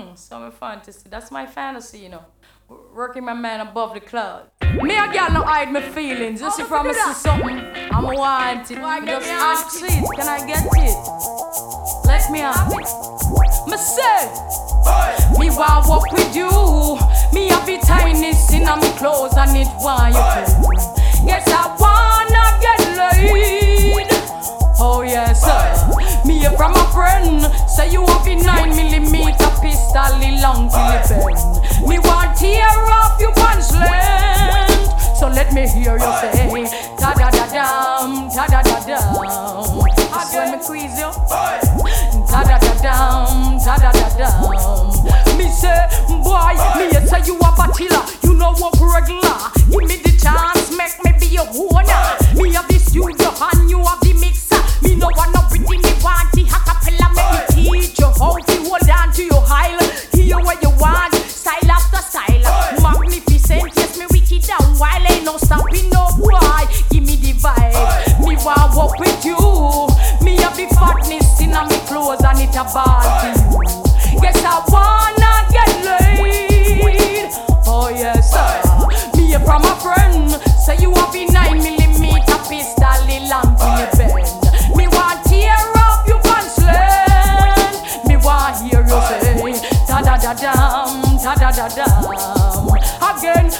So my fantasy, that's my fantasy, you know. Working my man above the clouds. Me a girl no hide my feelings. You see from me see something, I'm want it. Just ask it, can I get it? Let me have it. Me say, me want walk with you. Me have the tightness in my clothes and it want you to. Yes, I wanna get laid. Oh yes, me hear from a friend. Say you have a 9mm pistol long till it bend. Me want tear off your pants length. So let me hear you say ta da da dam, ta da da dam. That's when me squeeze you. Ta da da dam, ta da da dam. Me say, boy, me say you a bachelor. You know what regular. Give me the chance, make me be your owner. Me have the studio and you have the mixer. Me no want no pretty, me want the acapella. Make me teach you how to hold on to your high. Hear what you want, style after style. Magnificent, yes, me wicked down while ain't no stopping, no boy. Give me the vibe, me want walk with you. Me have the fatness in my clothes and it a ball to you. Yes, I wanna get laid. Oh yes, me hear from a friend. Say you have a 9mm pistol long till it bend. Me want tear off your pants length. Me want hear you say ta da da dam, ta da da dam. Again,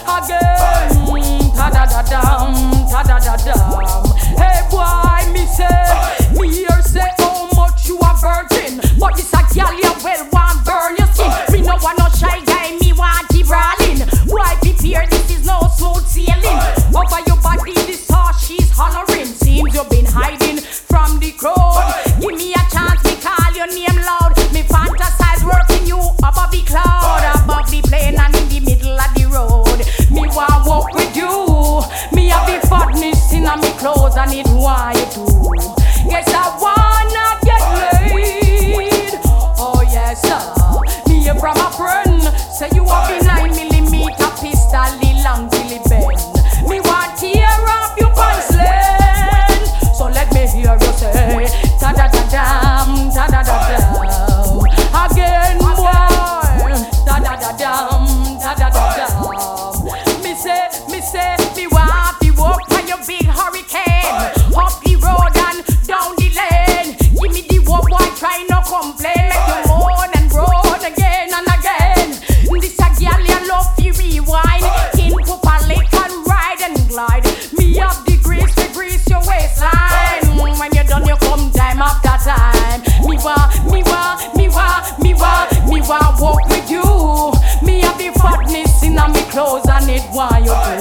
ta da da dam, ta da da dam. Hey boy, me say, me hear say how much you are virgin, but this a girl you well want burn your skin. Me no want no shy guy, me want the brawling. Why prepare? This is no smooth sailing. Over your body, this horse she's hollering. Seems you've been hiding from the crowd. Give me a chance, me call your name loud. Me fantasize working you above the cloud, above the plane and in the middle of the road. Me want walk with you. Me have the fatness in my clothes and it want you to. Yes, I wanna get laid. Oh yes, me hear from a friend. Say you have a 9mm pistol long till it bend. Me want tear off your pants length. So let me hear you say ta da da dam, ta da da dam. Again, boy, ta da da dam, ta da da dam. Me say, me want to walk on your big hurricane, up the road and down the lane. Give me the walk, boy, try no complain. Make you moan and groan again and again. This a girl you love to rewind. In Papa Lake and ride and glide. Me have the grease to grease your waistline. When you're done, you come time after time. Me want walk with you. Me have the fatness in my clothes and it want you to.